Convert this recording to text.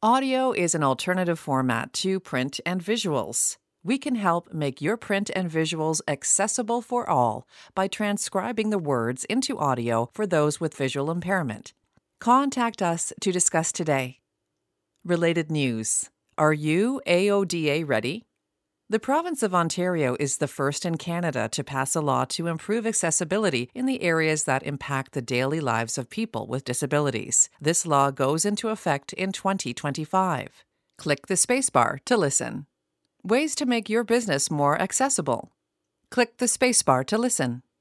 Audio is an alternative format to print and visuals. We can help make your print and visuals accessible for all by transcribing the words into audio for those with visual impairment. Contact us to discuss today. Related news. Are you AODA ready? The province of Ontario is the first in Canada to pass a law to improve accessibility in the areas that impact the daily lives of people with disabilities. This law goes into effect in 2025. Click the spacebar to listen. Ways to make your business more accessible. Click the spacebar to listen.